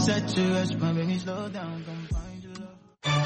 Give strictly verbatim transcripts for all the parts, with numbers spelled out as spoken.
set to rest, my baby, slow down, come find your love.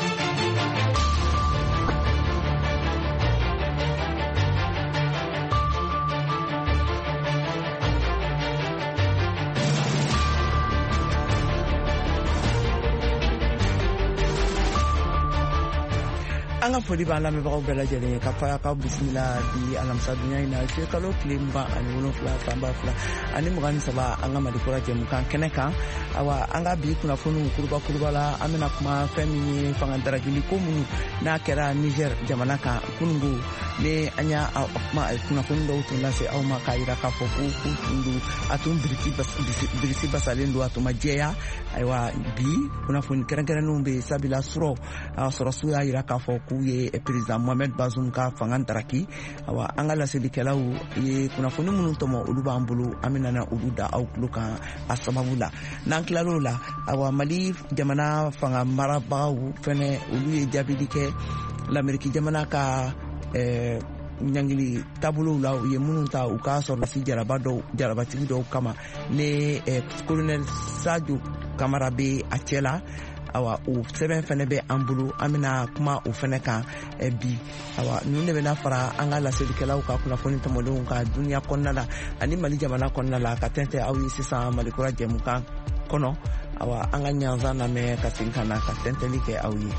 Anga fodi ba la me ba bela jele ka fa ka bismillah di alam sadunya ina ke kalo klimba ani wono fla tamba fla ani mugani saba anga madikora je mukan keneka awa anga bi kuna fonu kurba kurba la amina kuma femi fanga daragili ko munu na kera Niger jamana ka kungu ne anya ma kuna fonu do tun se au ma kaira ka fo ku kundu atum biriki bas biriki basalendo atuma jeya aiwa bi kuna fonu kera kera numbe sabila suro suro suya ira ka fo ye président Mohamed Bazoum ka fangan taraki awa angala sedikelaw ye kuna foni munun tomo ulu bambulu amina na ulu da outluka asababula nanklalo la awa Mali jamana fanga marabaw fene ulu ye jabidike l'Amérique jamana ka eh nyangili tabulu la ye munun ta u ka so la si jaraba do jaraba ti do kama ne eh, colonel Sadio Camara be achela awa o seben fene be ambulu amina kuma o fene kan e bi awa nune be na fara anga la sedikela ka kuna foni tamodo ka dunia konnala ani Mali jamana konnala ka tente awi sisa Mali kura jemu kan kono awa anga nyanza na me ka sinkana ka tente like awi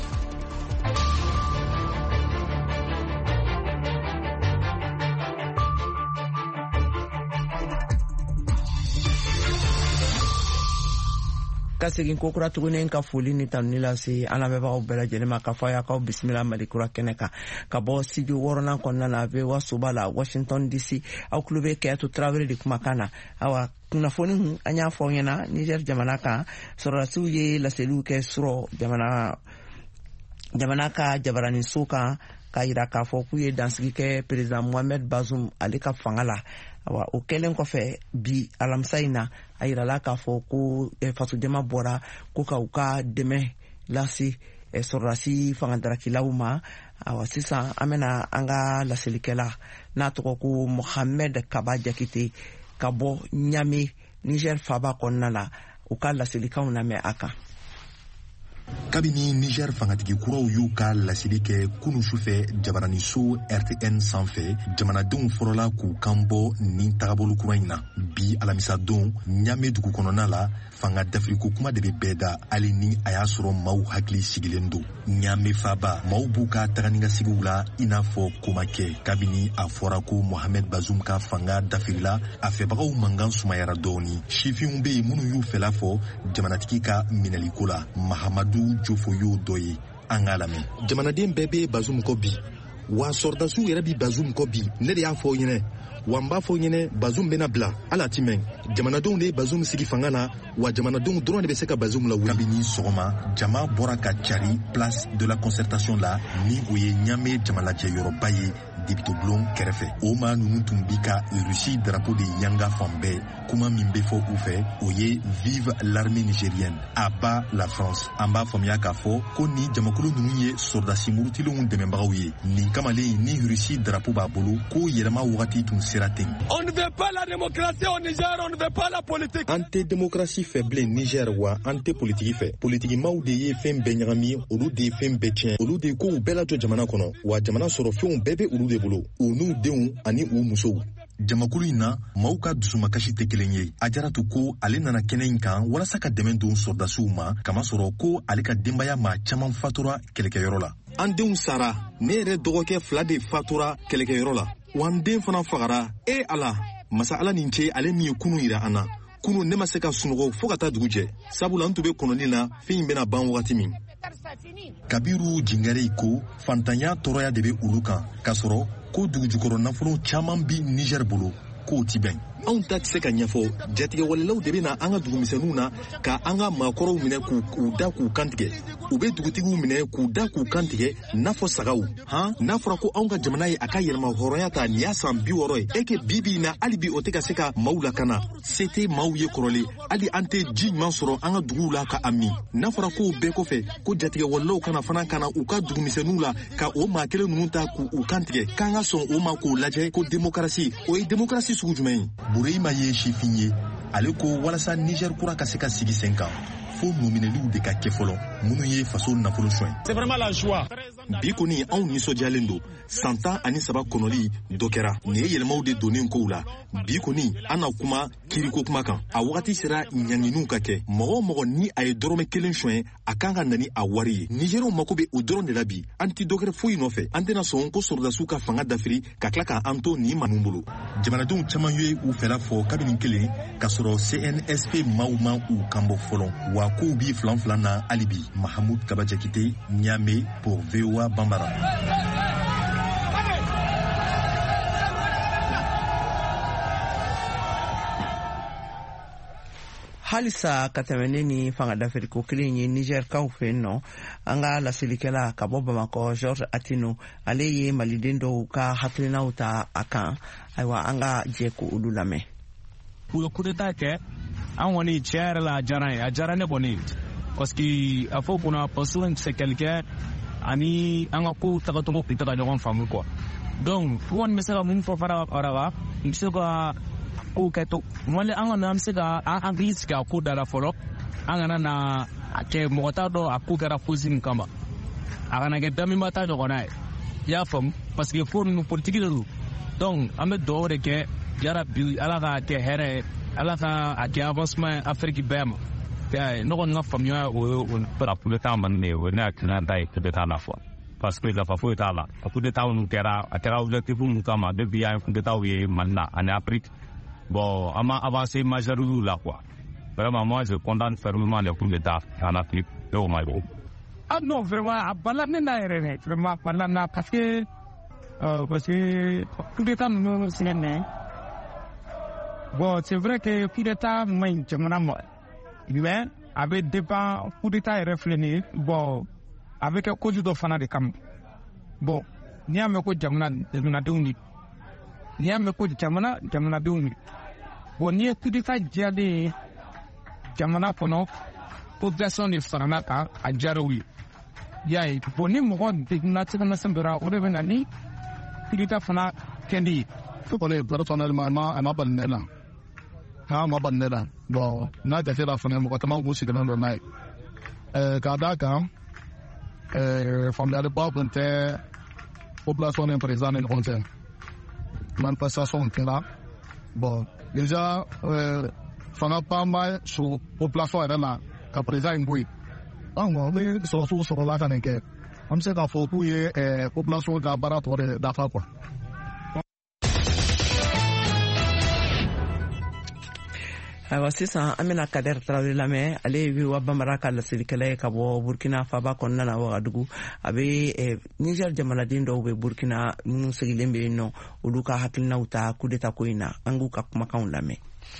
kasegin kokura tugunen ka foli ni tanila si ana beba o bela jelema ka faya ka bismillah malikura keneka ka bo studio worona konna na ve wasubala Washington D C au klube ke to travel di kumakana awa kuna foni anya fonyena Niger jamana ka sorasu ye la selu ke suro jamana jamana ka jabarani suka ka ira ka fo ku ye dansigi ke president Mohamed Bazoum ali ka fangala awa o kelen ko fe bi alamsaina ayira la ka fo ko e fasu jama bora ko ka uka deme lasi e sorasi fangandara kilawuma awa sisa amena anga la selikela na to ko Mohamed Kaba Jakite kabo nyame Niger faba konnala uka la selikaw na me aka kabini Niger fangatigi kuraw y'u ka lasili kɛ kunu sufɛ jabarani so R T N sanfɛ jamanadenw fɔlɔla k'u kan bɔ nin tagabolo kura in na bi alamisa don ɲame dugu kɔnɔna la fanga dafiriko kuma de bɛ bɛɛ da hali ni a y'a sɔrɔ maaw hakili sigilen don ɲame faba maaw b'u ka taganikasigiw la i n'a fɔ koma kɛ kabini a fɔra ko Mohamed Bazoum ka fanga dafirila a fɛbagaw mankan sumayara dɔɔni sifinw bɛ yen minnu y'u fɛla fɔ jamanatigi ka minɛliko la Mahamadu Jofo y'o dɔ ye an k'a lamɛn jamanaden bɛɛ bɛ Bazoum kɔ bi wa sɔrdasiw yɛrɛ bi Bazoum kɔ bi ne de y'a fɔ ɲɛnɛ wa n b'a fɔ ɲɛnɛ Bazoum bɛna bila ala ti mɛn jamanadenw de ye Bazoum sigi fanga na wa jamanadenw dɔrɔn de bɛ se ka Bazoum lawuli kabini sɔgɔma jama bɔra ka cari place de la concertation la ni o ye ɲame jamalajɛyɔrɔba ye debito bulon kɛrɛfɛ o maa ninnu tun bi ka Russie drapeau de yanga fan bɛɛ kuma min bɛ fɔ u fɛ o ye vive l'armée nigérienne à bas la France an b'a faamuya k'a fɔ ko ni jamakulu ninnu ye sɔrdasi murutilenw dɛmɛbagaw ye nin kamalen ni Russie drapeau b'a bolo ko yɛlɛma wagati tun sera ten on ne veut pas la démocratie au Niger on ne veut pas la politique an tɛ démocratie fɛ bilen Niger wa an tɛ politiki fɛ politikimaw de ye fɛn bɛɛ ɲagami olu de ye fɛn bɛɛ tiɲɛ olu de ko u bɛɛ lajɔ jamana kɔnɔ wa jamana sɔrɔ fɛnw bɛɛ bɛ olu de bolo u n'u denw ani u musow jamakulu in na maaw ka dusumakasi tɛ kelen ye Ajaratu ko ale nana kɛnɛ in kan walasa ka dɛmɛ don sɔrdasiw ma kamasɔrɔ ko ale ka denbaya maa caman fatura kɛlɛkɛyɔrɔ la an denw sara ne yɛrɛ dɔgɔkɛ fila de fatura kɛlɛkɛyɔrɔ la wa n den fana fagara e ala masa ala nin ce ale min ye kunu yira an na kunu ne ma se ka sunɔgɔ fo ka taa dugu jɛ sabula n tun bɛ kɔnɔni na fɛn in bɛna ban wagati min Kabiru Jingare ko fantanya tɔɔrɔya de bɛ olu kan k'a sɔrɔ ko dugujukɔrɔ nafolo caman bi Niger bolo k'o ti bɛn anw ta tɛ se ka ɲɛfɔ jatigɛwalelaw de bɛna an ka dugumisɛnninw na ka an ka maakɔrɔw minɛ k'u k'u da k'u kantigɛ u bɛ dugutigiw minɛ k'u da k'u kantigɛ n'a fɔ sagaw han n'a fɔra ko anw ka jamana ye a ka yɛlɛma hɔrɔnya ta nin y'a san bi wɔɔrɔ ye e ke bi bi in na hali bi o tɛ ka se ka maaw lakana se tɛ maaw ye kɔrɔlen hali an tɛ ji ɲuman sɔrɔ an ka duguw la ka a min n'a fɔra ko bɛɛ kɔfɛ ko jatigɛwalelaw kana fana kana u ka dugumisɛnninw la ka o maa kelen ninnu ta k'u kantigɛ k'an ka sɔn o ma k'o lajɛ ko démocratie o ye démocratie sugu jumɛn ye Burema ye sifin ye ale ko walasa Niger kura ka se ka sigi sen kan fo nomineliw de ka kɛ fɔlɔ minnu ye faso nafolo soin. C'est vraiment la joie. Bi kɔni anw nisɔndiyalen don san tan ani saba kɔnɔli dɔ kɛra nin ye yɛlɛmaw de donnen kow la bi kɔni an na kuma kiriko kuma kan a wagati sera ɲanginiw ka kɛ mɔgɔ o mɔgɔ ni a ye dɔrɔmɛ kelen soin a kan ka na ni a wari ye nigérienw mako bɛ o dɔrɔn de la bi an ti dɔ kɛra foyi nɔfɛ an tɛna sɔn ko sɔrɔdasiw ka fanga dafiri ka tila ka an to nin manu bolo jamanadenw caman ye u fɛla fɔ kabini kelen ka sɔrɔ C N S P maaw ma u kanbɔ fɔlɔ wa kow bi filan filan na hali bi Mahamud Kabajakite Niamey pour V O A Bambara. halisa ka tɛmɛne ni fangadafiriko kelen ye Niger kaw fɛ nɔ an ka lasilikɛla ka bɔ Bamakɔ George Atino ale ye maliden dɔw ka hakilinaw ta a kan ayiwa an ka jɛ ko olu lamɛn. U ye coup d'état kɛ an kɔni tiɲɛ yɛrɛ la a diyara ye a diyara ne kɔni parce que a fɔ kunna pɔsɔn c'est quelqu'un ani an ka kow tagacogo tɛ ka ɲɔgɔn faamu quoi donc u kɔni bɛ se ka mun fɔ fara fara n bɛ se ka kow kɛ to wale an kana an bɛ se ka an hakili sigi a ko dara fɔlɔ an kana na a kɛ mɔgɔ t'a dɔn a ko kɛra fosi min kama a kana kɛ daminba ta ɲɔgɔnna ye i y'a faamu parce que ko ninnu politique de don donc an bɛ dugawu de kɛ yarabi ala ka kɛ hɛrɛ ye ala ka a kɛ avancement Afrique bɛɛ ma ne kɔni ka faamuya o ye o coup d'état man ne o ne hakilina da ye coup d'état la fɔ parce que nafa foyi t'a la coup d'état minnu kɛra a kɛra objectif min kama depuis an ye coup d'état ye Mali la ani Afrique bon on a avancé majoritairement là quoi vraiment moi je condamne fermement les coups d'état en Afrique et au Mali. Ah non vraiment à balana na yɛrɛ vraiment balana parce que euh, parce que coup d'état nous c'est né bon c'est vrai que coup d'état main jamana ma mais avec dépend coup d'état reflété bon avec cause de fana de kam bon ni a me ko jamana jamana de uni ni a me ko jamana jamana de uni bon ni coup d'état jade jamana kono population de fana ka a jarawi yayi bon ni mo gon de na tsana sambara o de bena ni coup d'état fana kendi faut parler personnellement ma ma banela ha ma banela bon na da fera fana mo tama go sigana no nai euh kada kan euh famille de pas pour population imprésente en conseil manifestation là bon déjà euh fana pas mal sur population là là ka présent ngui ah mo me so so so la kan ke am se ka fo ku ye euh population ga baratore da fa quoi. ayiwa sisan an bɛna Kader Traoré lamɛn ale ye V O A Bambara ka lasilikɛla ye ka bɔ Burkina Faba kɔnɔna na Wagadugu a bɛ Niger jamanaden dɔw bɛ Burkina minnu sigilen bɛ yen nɔ olu ka hakilinaw ta coup d'état ko in na an k'u ka kumakanw lamɛn.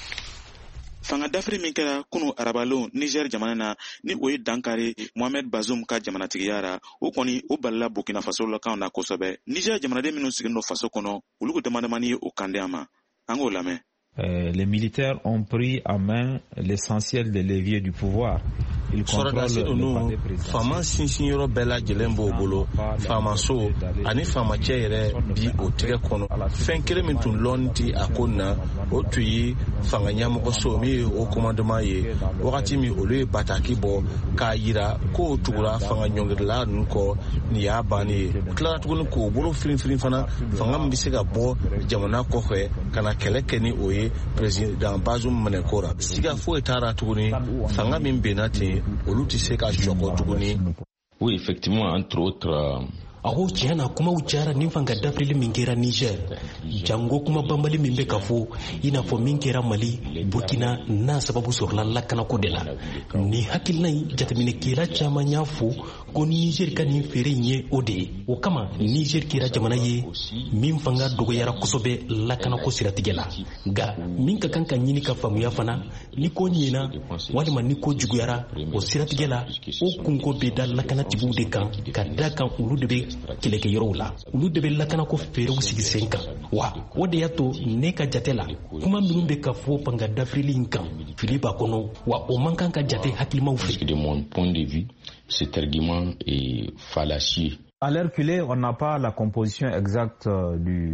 fanga dafiri min kɛra kunu arabalon Niger jamana na ni o ye dankari Mohamed Bazoum ka jamanatigiya ra o kɔni o balila Burkina Faso la kan na kosɛbɛ Niger jamanaden minnu sigilen don faso kɔnɔ olu ko damadamani ye o kandiya ma an k'o lamɛn. Euh, les militaires ont pris en main l'essentiel des leviers du pouvoir. Ils contrôlent le palais présidentiel. Fama sinsin yɔrɔ bɛɛ lajɛlen b'o bolo faama so ani faamacɛ yɛrɛ bi o tɛgɛ kɔnɔ fɛn kelen min tun lɔnni ti a ko na o tun ye fanga ɲɛmɔgɔso min ye o commandement ye wagati min olu ye bataki bɔ k'a yira k'o tugura fanga ɲɔngirila ninnu kɔ nin y'a bannen ye u tilara tuguni k'o bolo firinfirin fana fanga min bɛ se ka bɔ jamana kɔfɛ ka na kɛlɛ kɛ ni o ye président Bazoum minɛko ra siga foyi t'a ra tuguni fanga min benna ten olu tɛ se ka jɔkɔ tuguni. Oui, effectivement, entre autres. aho tiɲɛna kumaw cayara nin fanga dafirili min kɛra Niger jango kuma banbali min bɛ ka fɔ i n'a fɔ min kɛra Mali Burkina n'a sababu sɔrɔla lakanako de la ni hakilina in jateminɛkɛla caman y'a fɔ ko Niger ka nin feere in ye o de ye o kama Niger kɛra jamana ye min fanga dɔgɔyara kosɛbɛ lakanako siratigɛ la nka min ka kan ka ɲini ka faamuya fana ni ko ɲɛna walima ni ko juguyara o siratigɛ la o kunko bɛ da lakanatigiw de kan ka da kan olu de bɛ kɛlɛkɛ yɔrɔw la olu de bɛ lakanako feerew sigi sen kan wa o de y'a to ne ka jate la kuma minnu bɛ ka fɔ fanga dafirili in kan fili b'a kɔnɔ wa o man kan ka jate hakilimaw fɛ. De mon point de vue, cet argument est fallacieux. À l'heure qu'il est, on n'a pas la composition exacte du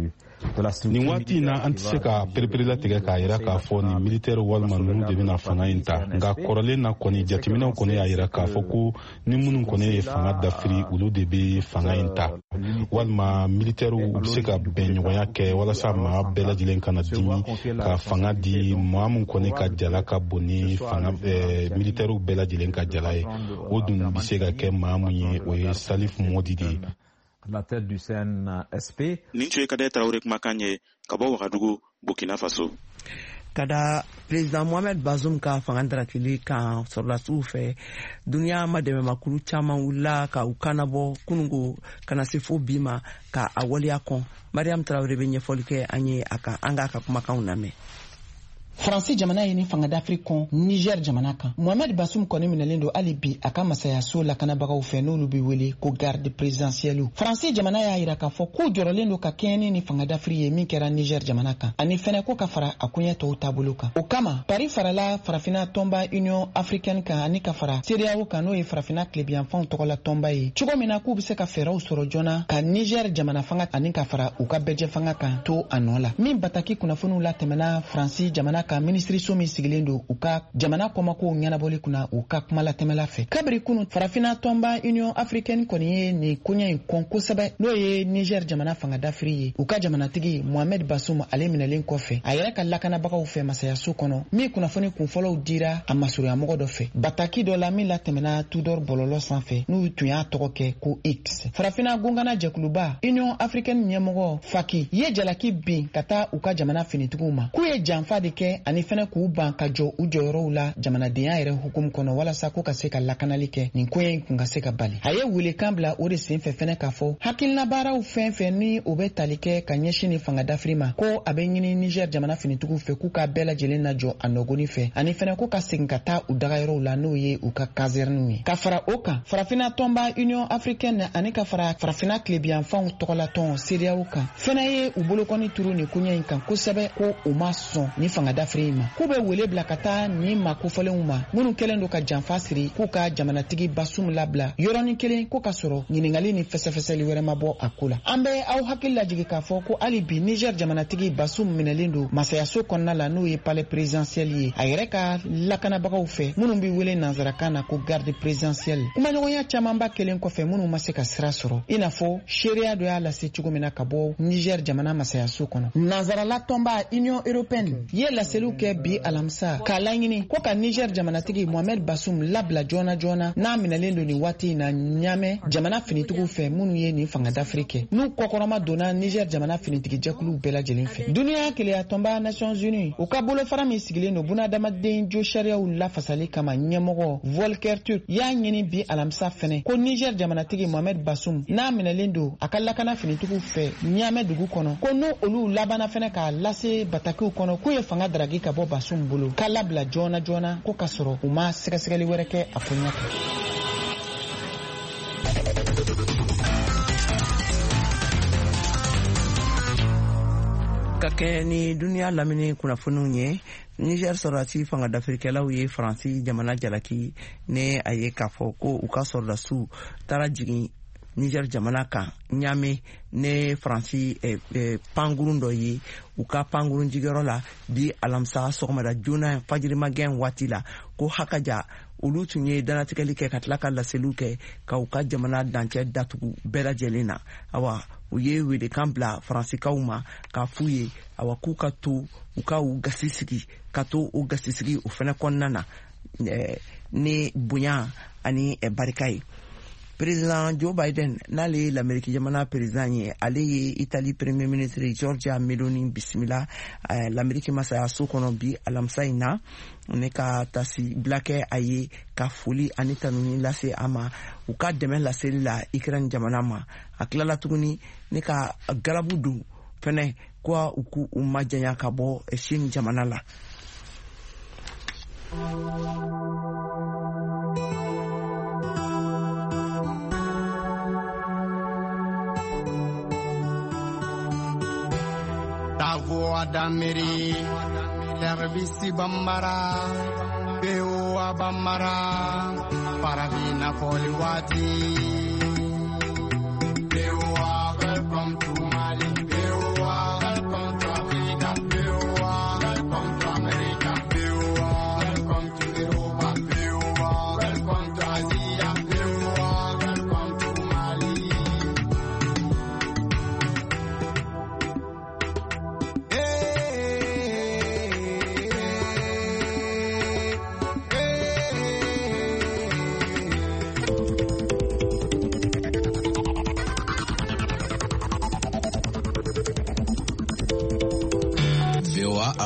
nin waati in na an tɛ se ka pereperela tigɛ k'a yira k'a fɔ nin militaire walima ninnu de bɛna fanga in ta nka kɔrɔlen na kɔni jateminɛw kɔni y'a yira k'a fɔ ko ni minnu kɔni ye fanga dafiri olu de bɛ fanga in ta walima militaire u bɛ se ka bɛn ɲɔgɔnya kɛ walasa maa bɛɛ lajɛlen kana dimi ka fanga di maa min kɔni ka jala ka bon ni fanga militaire bɛɛ lajɛlen ka jala ye o dun bɛ se ka kɛ maa min ye o ye Salif Modi de ye. La tête du C N S P. Nin tun ye Kadaye Tarawele kumakan ye ka bɔ Wagadugu, Burkina Faso. Kada président Mohamed Bazoum ka fanga darakili kan sɔrɔlasiw fɛ duniya ma dɛmɛmakuru caman wulila ka u kanabɔ kunungo kana se fo bi ma ka a waleya kɔn. Mariam Tarawele bɛ ɲɛfɔli kɛ an ye a kan an k'a ka kumakanw lamɛn. Faransi jamana ye ni fanga d'Afrique kɔn Niger jamana kan. Mohamed Bazoum kɔni minɛlen don hali bi a ka masayaso lakanabagaw fɛ n'olu bɛ wele ko garde présidentielle. Faransi jamana y'a yira k'a fɔ k'u jɔrɔlen don ka kɛɲɛ ni fanga d'Afrique ye min kɛra Niger jamana kan ani fɛnɛ ko ka fara a koɲɛ tɔw taabolo kan. O kama Paris farala farafina tɔnba Union africaine kan ani ka fara C D A O kan n'o ye farafina tilebiyanfanw tɔgɔla tɔnba ye cogo min na k'u bɛ se ka fɛɛrɛw sɔrɔ joona ka Niger jamana fanga ani ka fara u ka bɛjɛ fanga kan to a nɔ la. Min bataki kunnafoniw la tɛmɛna Faransi jamana ka ministre so min sigilen don u ka jamana kɔmakow ɲɛnabɔli kunna u ka kuma la tɛmɛla fɛ. Kabiri kunu farafina tɔnba Union africaine kɔni ye nin koɲɛ in kɔn kosɛbɛ n'o ye Niger jamana fanga dafiri ye. U ka jamanatigi Mohamed Bazoum ale minɛlen kɔfɛ a yɛrɛ ka lakanabagaw fɛ masayaso kɔnɔ min kunnafoni kunfɔlɔw dira a masurunyamɔgɔ dɔ fɛ. Bataki dɔ la min la tɛmɛna Tudor bɔlɔlɔ sanfɛ n'u tun y'a tɔgɔ kɛ ko X. Farafina gongana jɛkuluba Union africaine ɲɛmɔgɔ Faki ye jalaki bin ka taa u ka jamana finitigiw ma k'u ye janfa de kɛ ani fɛnɛ k'u ban ka jɔ u jɔyɔrɔw la jamanadenya yɛrɛ hukumu kɔnɔ walasa ko ka se ka lakanali kɛ nin ko in kun ka se ka bali. A ye welekan bila o de senfɛ fɛnɛ k'a fɔ hakilina baaraw fɛn fɛn ni o bɛ tali kɛ ka ɲɛsin ni fanga dafiri ma ko a bɛ ɲini Niger jamana finitigiw fɛ k'u ka bɛɛ lajɛlen najɔ a nɔgɔni fɛ ani fɛnɛ ko ka segin ka taa u dagayɔrɔw la n'o ye u ka caserne ye. Ka fara o kan farafina tɔnba Union africaine ani ka fara farafina tilebiyanfanw tɔgɔlatɔn C D A O kan fɛnɛ ye u bolokɔni turu nin koɲɛ in kan kosɛbɛ ko u ma sɔn ni fanga dafiri ma. K'u bɛ wele bila ka taa ni ma kofɔlenw ma minnu kɛlen don ka janfa siri k'u ka jamanatigi Bazoum labila yɔrɔnin kelen ko ka sɔrɔ ɲininkali ni fɛsɛfɛsɛli wɛrɛ ma bɔ a ko la. An bɛ aw hakili lajigi k'a fɔ ko hali bi Niger jamanatigi Bazoum minɛlen don masayaso kɔnɔna la n'o ye palais présidentiel ye a yɛrɛ ka lakanabagaw fɛ minnu bɛ wele nanzarakan na ko garde présidentielle. Kumaɲɔgɔnya camanba kelen kɔfɛ minnu ma se ka sira sɔrɔ i n'a fɔ seereya dɔ y'a lase cogo min na ka bɔ Niger jamana masayaso kɔnɔ. Nanzarala tɔnba Union européenne ye laseliw kɛ bi alamisa k'a laɲini ko ka Niger jamanatigi Mohamed Bazoum labila joona joona n'a minɛlen don nin waati in na ɲamɛ jamana finitigiw fɛ minnu ye nin fanga dafiri kɛ n'u kɔkɔrɔma donna Niger jamana finitigi jɛkuluw bɛɛ lajɛlen fɛ. Duniya keleya tɔnba Nations Unies u ka bolofara min sigilen don bunadamaden jo sariyaw lafasali kama ɲɛmɔgɔ Volker Turk y'a ɲini bi alamisa fɛnɛ ko Niger jamanatigi Mohamed Bazoum n'a minɛlen don a ka lakana finitigiw fɛ ɲamɛ dugu kɔnɔ ko n'u olu labana fɛnɛ k'a lase batakiw kɔnɔ k'u ye fanga daragi ka bɔ Bazoum bolo k'a labila joona joona ko ka sɔrɔ u ma sɛgɛsɛgɛli wɛrɛ kɛ a ko ɲɛ kan. Ka kɛ ni duniya lamini kunnafoniw ye Niger sɔrɔdasi fanga dafirikɛlaw ye Faransi jamana jalaki ne a ye k'a fɔ ko u ka sɔrɔdasiw taara jigin Niger jamana kan Niamey ne Faransi eh, eh, pangurun dɔ ye u ka pangurun jigiyɔrɔ la bi alamisa sɔgɔmada joona fajirimagɛn waati la ko hakaja olu tun ye danatigɛli kɛ ka tila ka laseliw kɛ ka u ka jamana dancɛ datugu bɛɛ lajɛlen na. Awa u ye welekan bila Faransikaw ma k'a f'u ye awa k'u ka to u ka u gasi sigi ka to u gasi sigi o fɛnɛ kɔnɔna na eh, ni bonya ani eh, barika ye. Président Joe Biden n'ale ye l'Amérique jamana président ye ale ye Italie premier ministre Giorgia Meloni bisimila eh, l'Amérique masayaso kɔnɔ bi alamisa in na ne ka tasi bilakɛ a ye ka foli ani tanuni lase a ma u ka dɛmɛ laseli la Ukraine jamana ma a tilala tuguni ne ka garabu don fɛnɛ ko u k'u majanya ka bɔ Chine jamana la. La voix d'Amérique, l'herbisi bambara, Beo abamara, Paravina Foliwati. Beo, welcome to Mali. Beo,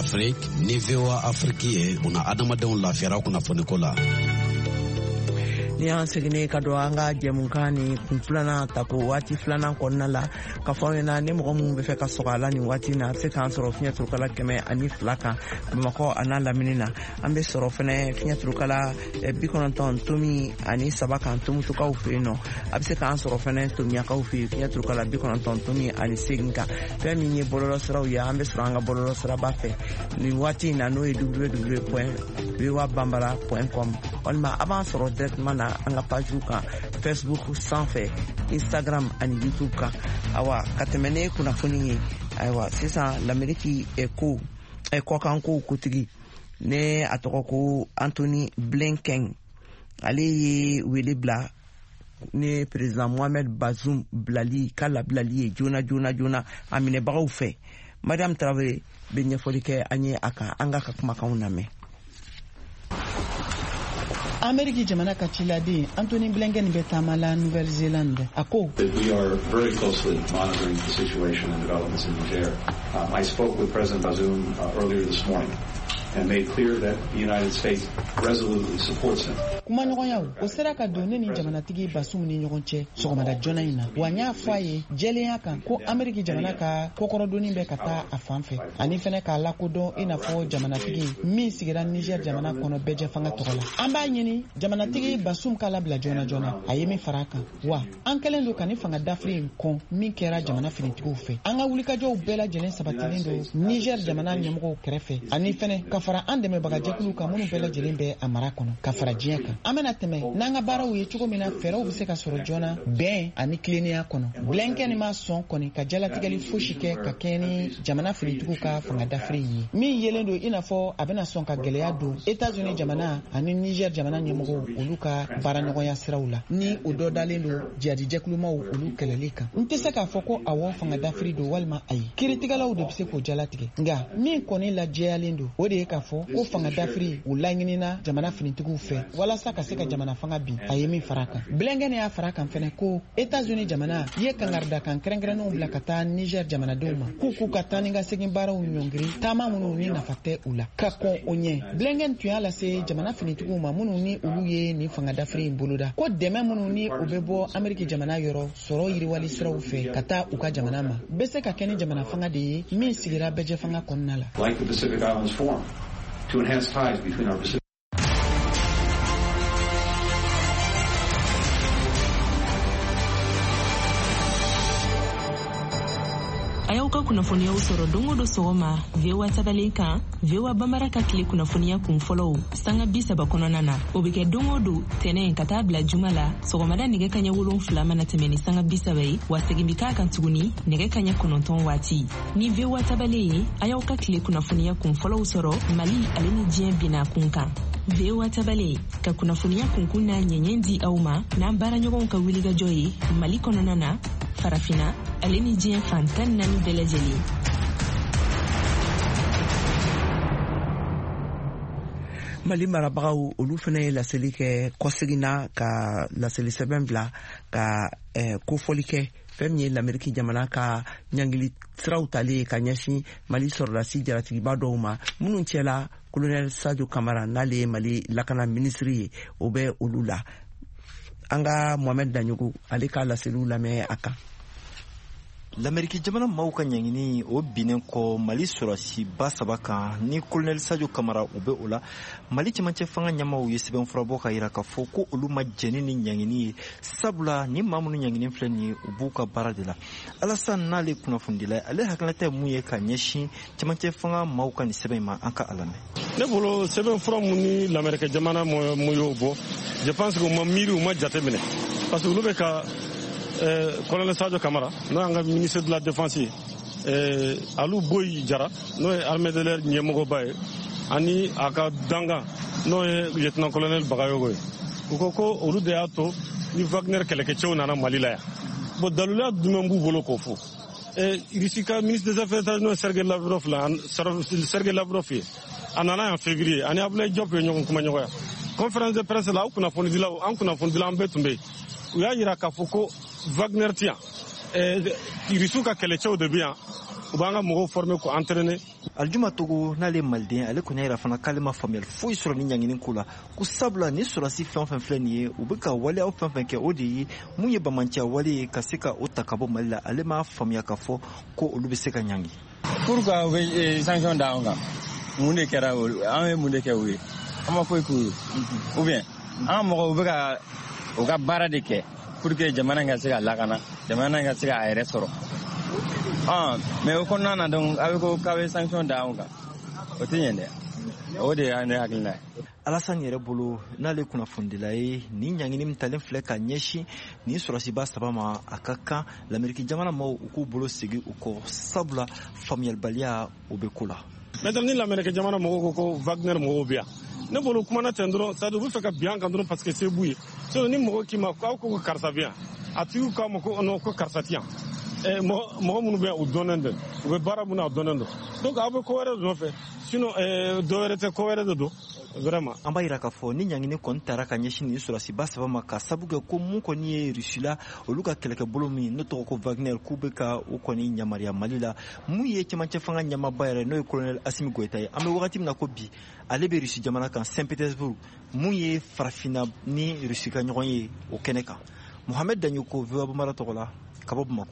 Afrique ni V O A Afrique ye una adamadenw lafiyara kunnafoni ko la. Ni y'an seginne ka don an ka jɛmukan ni kun filanan ta ko waati filanan kɔnɔna la ka fɔ aw ɲɛna ni mɔgɔ minnu bɛ fɛ ka sɔgɔ a la nin waati in na a bɛ se k'an sɔrɔ fiɲɛ turukala kɛmɛ ani fila kan Bamakɔ a n'a lamini na an bɛ sɔrɔ fɛnɛ fiɲɛ turukala bi kɔnɔntɔn tomi ani saba kan tomutukaw fɛ yen nɔ a bɛ se k'an sɔrɔ fɛnɛ tomiyakaw fɛ yen fiɲɛ turukala bi kɔnɔntɔn tomi ani segin kan fɛn min ye bɔlɔlɔsiraw ye an bɛ sɔrɔ an ka bɔlɔlɔsiraba fɛ nin waati in na n'o ye w w w point v o a bambara point com walima a b'an sɔrɔ directement na an ka page kan Facebook sanfɛ Instagram ani YouTube kan awa ka tɛmɛ ne kunnafoni ye ayiwa sisan l'Amérique ko kɔkan ko kotigi ne a tɔgɔ ko Anthony Blinken ale ye wele bila ne président Mohamed Bazoum bilali ka labilali ye joona joona joona a minɛbagaw fɛ Mariam Traoré bɛ ɲɛfɔli kɛ an ye a kan an ka ka kumakanw lamɛn. Ameriki jamana ka ciladen Anthony Blinken bɛ taama la Nouvelle-Zélande a ko we are very closely monitoring the situation and developments in Niger. Um, I spoke with President Bazoum uh, earlier this morning and made clear that the United States resolutely supports him. Kuma ɲɔgɔnya o sera ka don ne ni jamanatigi Bazoum ni ɲɔgɔn cɛ sɔgɔmada joona in na wa n y'a fɔ a ye jɛlenya kan ko Ameriki jamana ka kokɔrɔdonni bɛ ka taa a fan fɛ ani fɛnɛ k'a lakodɔn i n'a fɔ jamanatigi min sigira Niger jamana kɔnɔ bɛɛ fanga tɔgɔ la an b'a ɲini jamanatigi Bazoum k'a labila joona joona a ye min fara a kan wa an kɛlen don ka ni fanga dafiri in kɔn min kɛra jamana finitigiw fɛ an ka wulikajɔw bɛɛ lajɛlen sabatilen don Niger jamana ɲɛmɔgɔw kɛrɛfɛ ani fɛnɛ ka fara an dɛmɛbagajɛkulu kan minnu bɛɛ lajɛlen bɛ a mara kɔnɔ ka fara diɲɛ kan an bɛna tɛmɛ n'an ka baaraw ye cogo min na fɛɛrɛw bɛ se ka sɔrɔ joona bɛn ani tilennenya kɔnɔ Blinken ma sɔn kɔni ka jalatigɛli fosi kɛ ka kɛ ni jamana finitigiw ka fanga dafiri ye min yelen don i n'a fɔ a bɛna sɔn ka gɛlɛya don États-Unis jamana ani Niger jamana ɲɛmɔgɔw olu ka baaraɲɔgɔnya siraw la ni o dɔ dalen don jihadijɛkulumaw olu kɛlɛli kan n tɛ se k'a fɔ ko awɔ fanga dafiri don walima ayi kiiritigɛlaw de bɛ se k'o jalatigɛ nka min kɔni lajɛyalen don o de ye k'a fɔ ko fanga dafiri o laɲinina jamana finitigiw fɛ walasa ka se ka jamana fanga bin a ye min fara kan Blinken y'a fara kan fɛnɛ ko États-Unis jamana ye kangarida kan kɛrɛnkɛrɛnnenw bila ka taa Niger jamanadenw ma k'u k'u ka taa ni ka segin baaraw ɲɔngiri taama minnu ni nafa tɛ u la ka kɔn o ɲɛ Blinken tun y'a lase jamana finitigiw ma minnu ni olu ye ni fanga dafiri in boloda ko dɛmɛ minnu ni u bɛ bɔ Ameriki jamana yɔrɔ sɔrɔ yiriwali siraw fɛ ka taa u ka jamana ma bɛ se ka kɛ ni jamana fanga de ye min sigira bɛjɛ fanga kɔnɔna la. Like the Pacific Islands Forum, to enhance ties between our Pacific a y'aw ka kunnafoniyaw sɔrɔ don o don sɔgɔma V O A tabalen kan V O A Bambara ka tile kunnafoniya kun fɔlɔw sanga bi saba kɔnɔna na o bɛ kɛ don o don tɛnɛ ka taa bila juma la sɔgɔmada nɛgɛ kaɲɛ wolonfila mana tɛmɛ ni sanga bi saba ye wa segin bi k'a kan tuguni nɛgɛ kaɲɛ kɔnɔntɔn waati ni V O A tabalen ye a y'aw ka tile kunnafoniya kun fɔlɔw sɔrɔ Mali ale ni diɲɛ binna kun kan V O A tabalen ka kunnafoniya kunkun n'a ɲɛɲɛ di aw ma n'an baaraɲɔgɔnw ka wulikajɔ ye Mali kɔnɔna na farafina ale ni diɲɛ fan tan ni naani bɛɛ lajɛlen. Mali marabagaw olu fana ye laseli kɛ kɔseginna ka laseli sɛbɛn bila ka kofɔli kɛ fɛn min ye l'Amérique jamana ka ɲangili siraw tali ka ɲɛsin Mali sɔrɔdasi jaratigiba dɔw ma minnu cɛla colonel Sadio Kamara n'ale ye Mali lakana ministre ye o bɛ olu la an ka Mohamed Danyogo ale ka laseliw lamɛn a kan. L'Amérique jamana maaw ka ɲɛɲini o binnen kɔ Mali sɔrɔdasi ba saba kan ni colonel Sadio Kamara u bɛ o la Mali cɛmancɛ fanga ɲɛmaaw ye sɛbɛnfura bɔ ka yira k'a fɔ ko olu ma jɛni ni ɲɛɲini ye sabula ni maa minnu ɲɛɲini filɛ nin ye u b'u ka baara de la Alassane n'ale kunnafondila ale hakilinata ye mun ye ka ɲɛsin cɛmancɛ fanga maaw ka nin sɛbɛn ma an ka a lamɛn. Ne bolo sɛbɛnfura mun ni l'Amérique jamana mun y'o bɔ je pense que u ma miiri u ma jate minɛ parce que olu bɛ ka colonel Sadio Kamara n'o y'an ka ministre de la défense ye Alu Boyi Jara n'o ye armée de l'air ɲɛmɔgɔba ye ani a ka dangan n'o ye lieutenant colonel Bagayogo ye u ko ko olu de y'a to ni Wagner kɛlɛkɛcɛw nana Mali la yan bon daluya jumɛn b'u bolo k'o fɔ Russie ka ministre des affaires étrangères n'o ye Sergei Lavrov la Sergei Lavrov ye a nana yan février ani Abdoulaye Diop ye ɲɔgɔn kuma ɲɔgɔnya conférence de presse la u kunnafonidilaw an kunnafonidilaw an bɛɛ tun bɛ yen u y'a yira k'a fɔ ko Wagner ti yan Rusiw ka kɛlɛcɛw de bɛ yan u b'an ka mɔgɔw former ko entraîner. Aljuma Togo n'ale maliden ale kɔni yɛrɛ fana k'ale ma faamuyali foyi sɔrɔ ni ɲangini ko la ko sabula ni sɔrɔsi fɛn o fɛn filɛ nin ye u bɛ ka waleyaw fɛn fɛn kɛ o de ye mun ye bamanciya wale ye ka se ka o ta ka bɔ Mali la ale m'a faamuya k'a fɔ ko olu bɛ se ka ɲangi. Pourquoi u bɛ sanction da an kan mun de kɛra an ye mun de kɛ u ye an ma foyi k'u ye ou bien an ka mɔgɔw bɛ ka u ka baara de kɛ pour que jamana ka se ka lakana jamana ka se ka a yɛrɛ sɔrɔ. Ah, mais au kɔnɔna na donc a bɛ ko k'a bɛ sanction da an kan o tɛ ɲɛ dɛ o de ye ne hakilina ye. Alassane yɛrɛ bolo n'ale kunnafonidila ye ni ɲangini min talen filɛ ka ɲɛsin ni sɔrɔsiba saba ma a ka kan l'Amérique jamana maaw u k'u bolo sigi u kɔ sabula faamuyalibaliya o bɛ ko la. Maintenant ni l'Amérique jamana mɔgɔw ko ko Wagner mɔgɔw bɛ yan ne bolo kumana ten dɔrɔn c'est à dire u bɛ fɛ ka bin kan dɔrɔn parce que c'est b'u ye sinon ni mɔgɔ k'i ma k'aw ko ko karisa bɛ yan a tigiw k'a ma ko non ko karisa tɛ yan. mɔgɔ minnu bɛ yan u dɔnnen don u bɛ baara min na u dɔnnen don donc aw bɛ ko wɛrɛ nɔfɛ sinon dɔwɛrɛ tɛ ko wɛrɛ de don vraiment. An b'a yira k'a fɔ ni ɲangini kɔni taara ka ɲɛsin nin sɔrɔsiba saba ma ka sabu kɛ ko mun kɔni ye Russie la olu ka kɛlɛkɛbolo min ne tɔgɔ ko Wagner k'u bɛ ka o kɔni yamaruya Mali la mun ye cɛmancɛ fanga ɲɛmaaba yɛrɛ n'o ye colonel Assimi Goïta ye an bɛ wagati min na ko bi ale bɛ Russie jamana kan Saint Petersbourg mun ye farafinna ni Russie ka ɲɔgɔn ye o kɛnɛ kan. Mohamed Danyoko V O A Bambara tɔgɔ la ka bɔ Bamako.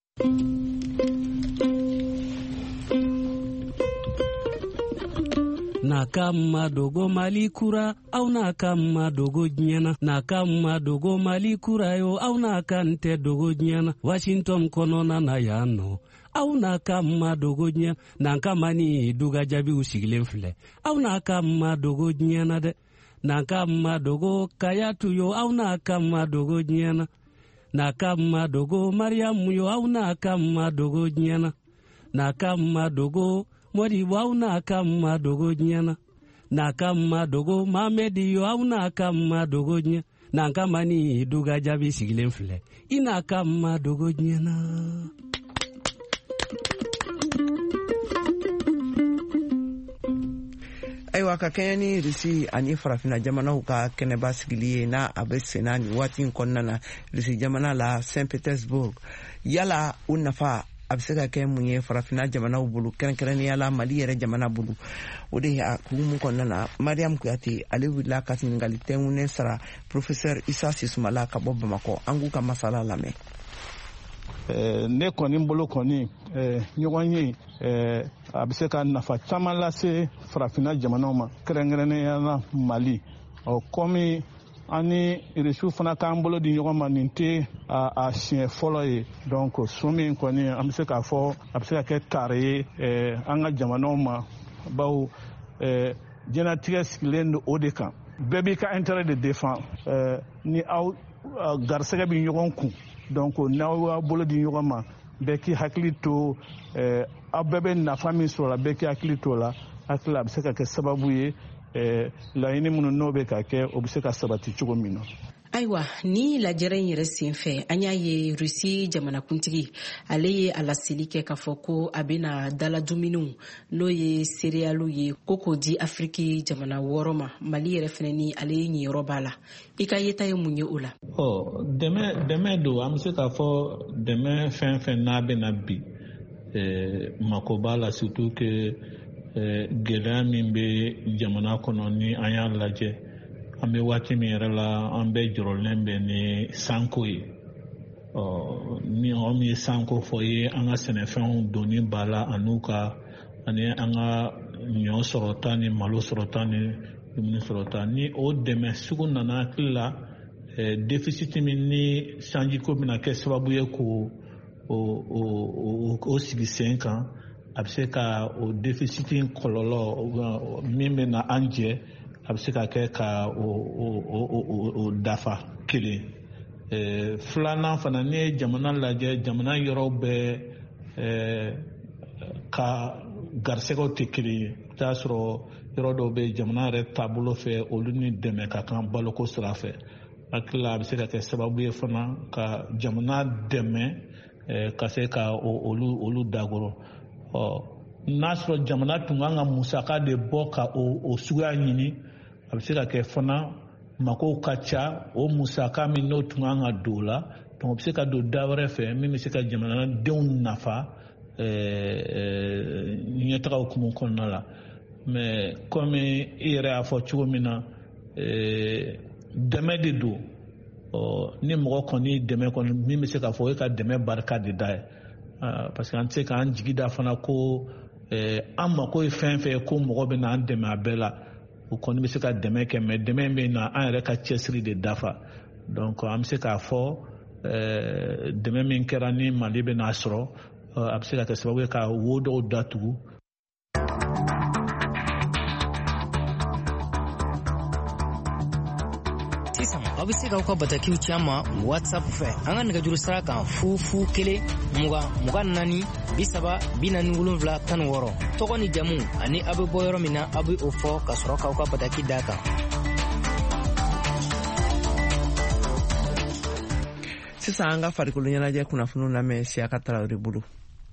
Nakama dogo Mali kura au nakama dogo nyana nakama dogo Mali kura yo au nakante dogo nyana Washington konona na yano au nakama dogo nyana nakama ni duga jabi usigilen filɛ au nakama dogo nyana de nakama dogo kayatu yo au nakama dogo nyana nakama dogo Mariam yo au nakama dogo nyana nakama dogo Modibo au nakama dogo nyana nakama dogo Mamedi yo au nakama dogo nyana nakama ni duga jabi sigilen filɛ inakama dogo nyana. Ayiwa ka kɛɲɛ ni Rusi ani farafina jamanaw ka kɛnɛba sigili ye n'a a bɛ senna nin waati in kɔnɔna na Rusi jamana la Saint Petersburg yala o nafa a bɛ se ka kɛ mun ye farafina jamanaw bolo kɛrɛnkɛrɛnnenya la Mali yɛrɛ jamana bolo o de ye a hukumu kɔnɔna na Mariam Kuyate ale wulila ka ɲininkali tɛŋunen sara professeur Isa Sisumala ka bɔ Bamakɔ an k'u ka masala lamɛn. Ne kɔni bolo kɔni ɲɔgɔn ye a bɛ se ka nafa caman lase farafina jamanaw ma kɛrɛnkɛrɛnnenya la Mali ɔ komi ani Rusiw fana k'an bolo di ɲɔgɔn ma nin tɛ a siɲɛ fɔlɔ ye donc sun min kɔni an bɛ se k'a fɔ a bɛ se ka kɛ kare ye an ka jamanaw ma bawo diɲɛlatigɛ sigilen don o de kan bɛɛ b'i ka intérêt de défend ni aw garisɛgɛ bɛ ɲɔgɔn kun donc n'aw y'a bolo di ɲɔgɔn ma bɛɛ k'i hakili to aw bɛɛ bɛ nafa min sɔrɔ la bɛɛ k'i hakili to la hakili a bɛ se ka kɛ sababu ye laɲini minnu n'o bɛ ka kɛ o bɛ se ka sabati cogo min na. Ayiwa ni lajɛrɛ in yɛrɛ senfɛ an y'a ye Rusi jamanakuntigi ale ye a laseli kɛ k'a fɔ ko a bɛna daladumuniw n'o ye sereyalu ye ko k'o di Afiriki jamana wɔɔrɔ ma Mali yɛrɛ fɛnɛ ni ale ɲiyɔrɔ b'a la i ka yeta ye mun ye o la. ɔ dɛmɛ dɛmɛ don an bɛ se k'a fɔ dɛmɛ fɛn fɛn n'a bɛna bi mako b'a la surtout que gɛlɛya min bɛ jamana kɔnɔ ni an y'a lajɛ an bɛ waati min yɛrɛ la an bɛ jɔrɔlen bɛ ni sanko ye ɔ ni anw ye sanko fɔ ye an ka sɛnɛfɛnw donni b'a la an'u ka ani an ka ɲɔ sɔrɔta ni malo sɔrɔta ni dumuni sɔrɔta ni o dɛmɛ sugu nana hakili la déficit min ni sanjiko bɛna kɛ sababu ye k'o o sigi sen kan a bɛ se ka o déficit kɔlɔlɔ min bɛ na an jɛ a bɛ se ka kɛ ka o dafa kelen filanan fana ni ye jamana lajɛ jamana yɔrɔ bɛ ka garisɛgɛw tɛ kelen ye i t'a sɔrɔ yɔrɔ dɔw bɛ jamana yɛrɛ taabolo fɛ olu ni dɛmɛ ka kan baloko sira fɛ hakili la a bɛ se ka kɛ sababu ye fana ka jamana dɛmɛ ka se ka olu olu dagoro ɔ n'a sɔrɔ jamana tun kan ka musaka de bɔ ka o suguya ɲini a bɛ se ka kɛ fana makow ka ca o musaka min n'o tun kan ka don o la donc o bɛ se ka don da wɛrɛ fɛ min bɛ se ka jamanadenw nafa ɲɛtaga hukumu kɔnɔna la mais comme i yɛrɛ y'a fɔ cogo min na dɛmɛ de don ni mɔgɔ kɔni dɛmɛ kɔni min bɛ se k'a fɔ e ka dɛmɛ barika de da ye parce que an tɛ se k'an jigi da fana ko an mako ye fɛn fɛn ye ko mɔgɔ bɛ na an dɛmɛ a bɛɛ la o kɔni bɛ se ka dɛmɛ kɛ mais dɛmɛ bɛ na an yɛrɛ ka cɛsiri de dafa donc an bɛ se k'a fɔ dɛmɛ min kɛra ni Mali bɛ n'a sɔrɔ a bɛ se ka kɛ sababu ye ka wo dɔw datugu. Sisan aw bɛ se k'aw ka batakiw ci an ma WhatsApp fɛ an ka nɛgɛjuru sira kan fu fu kelen mugan mugan naani bi saba bi naani wolonwula tan ni wɔɔrɔ tɔgɔ ni jamu ani aw bɛ bɔ yɔrɔ min na aw bɛ o fɔ ka sɔrɔ k'aw ka bataki d'a kan. sisan an ka farikolo ɲɛnajɛ kunnafoniw lamɛn Siyaka Tarawele bolo.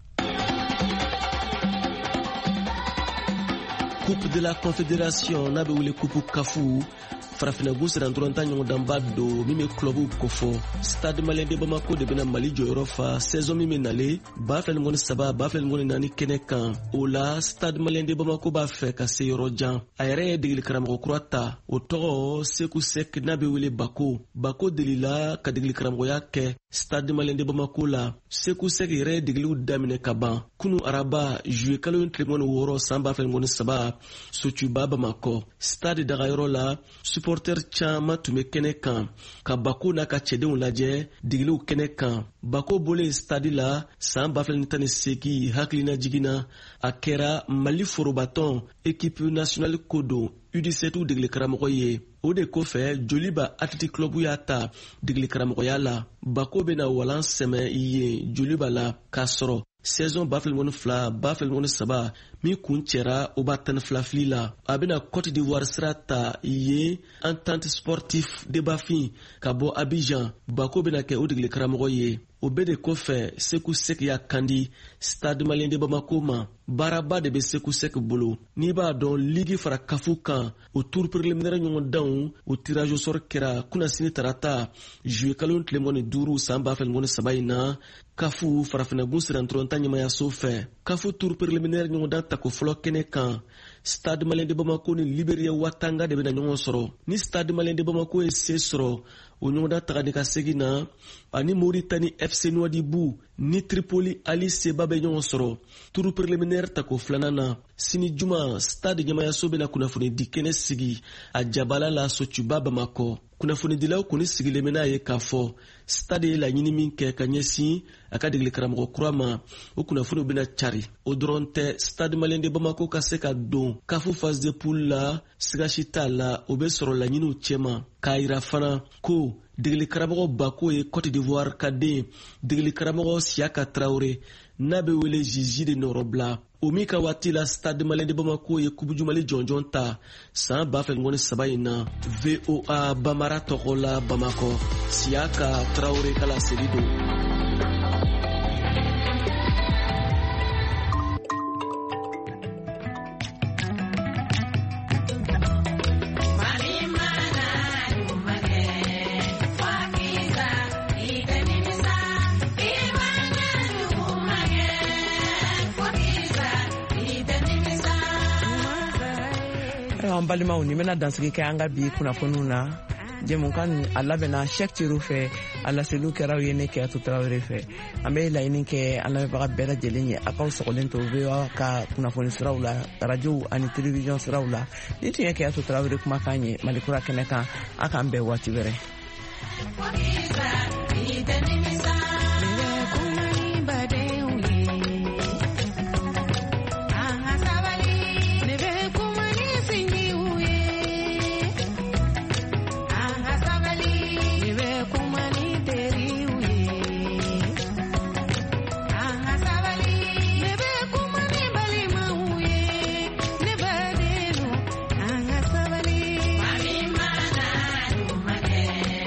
Coupe de la Confédération n'a bɛ wele coupe kafu farafinɛbu siranturanta ɲɔgɔndanba don min bɛ clubu kofɔ Stade Malien de Bamako de bɛna Mali jɔyɔrɔ fa saison min bɛ nalen ba fila ni kɔni saba ba fila ni kɔni naani kɛnɛ kan o la Stade Malien de Bamako b'a fɛ ka se yɔrɔ jan a yɛrɛ ye degeli karamɔgɔ kura ta o tɔgɔ Seku Sek n'a bɛ wele Bako Bako delila ka degeli karamɔgɔya kɛ Stade Malien de Bamako la Seku Sek yɛrɛ ye degeliw daminɛ ka ban kunu araba juillet kalo tile kɔni wɔɔrɔ san ba fila ni kɔni saba Sotuba Bamakɔ Stade dagayɔrɔ la supporter caman tun bɛ kɛnɛ kan ka Bako n'a ka cɛdenw lajɛ degeliw kɛnɛ kan Bako bolen stade la san ba fila ni tan ni seegin hakilina jiginna a kɛra Mali forobatɔn équipe nationale ko don U dix-sept degeli karamɔgɔ ye o de kɔfɛ Joliba Athletic Club y'a ta degeli karamɔgɔya la Bako bɛna walan sɛmɛ ye Joliba la k'a sɔrɔ saison ba fila ni kɔni fila ba fila ni kɔni saba min kun cɛra o b'a tan ni fila fili la a bɛna Côte d'Ivoire sira ta ye Entente Sportif de Bafin ka bɔ Abidjan Bako bɛna kɛ o degeli karamɔgɔ ye o bɛɛ de kɔfɛ Seku Sek y'a kandi Stade Malien de Bamako ma baaraba de bɛ Seku Sek bolo n'i b'a dɔn ligi fara kafu kan o tour préliminaire ɲɔgɔndanw o tirage au sort kɛra kunasini tarata juillet kalo tile mugan ni duuru san ba fila ni kɔni saba in na kafu farafinɛbu siranturanta ɲɛmayaso fɛ kafu tour préliminaire ɲɔgɔndan tako fɔlɔ kɛnɛ kan Stade Malien de Bamako ni Libéria Watanga de bɛna ɲɔgɔn sɔrɔ ni Stade Malien de Bamako ye se sɔrɔ o ɲɔgɔndan tagani ka segin na ani Mauritanie F C Nouadhibou ni Tripoli Ali Seba bɛ ɲɔgɔn sɔrɔ tour préliminaire tako filanan na sini juma Stade ɲɛmayaso bɛna kunnafoni di kɛnɛ sigi a Jabala la Sotuba Bamakɔ kunnafonidilaw kɔni sigilen bɛ n'a ye k'a fɔ Stade ye laɲini min kɛ ka ɲɛsin a ka degeli karamɔgɔ kura ma o kunnafoniw bɛna cari o dɔrɔn tɛ Stade Malien de Bamako ka se ka don kafu phase de poule la sigasi t'a la o bɛ sɔrɔ laɲiniw cɛma k'a yira fana ko degeli karamɔgɔ Bako ye Côte d'Ivoire ka den degeli karamɔgɔ Siyaka Tarawele n'a bɛ wele Zizi de nɔrɔbila o min ka waati la Stade Malien de Bamako ye kubu jumali jɔnjɔn ta san ba fila ni kɔni saba in na V O A Bamara tɔgɔ la Bamakɔ Siyaka Tarawele ka laseli don. an balimaw ni bɛna dansigi kɛ an ka bi kunnafoniw na jɛmukan nin a labɛnna Cheick Tirou fɛ a laseliw kɛra ye ne Kɛyatu Tarawele fɛ an bɛ laɲini kɛ an lamɛnbaga bɛɛ lajɛlen ye a k'aw sɔgɔlen to V O A ka kunnafoni siraw la radio ani télévision siraw la ni tun ye Kɛyatu Tarawele kumakan ye Malikura kɛnɛ kan a k'an bɛn waati wɛrɛ.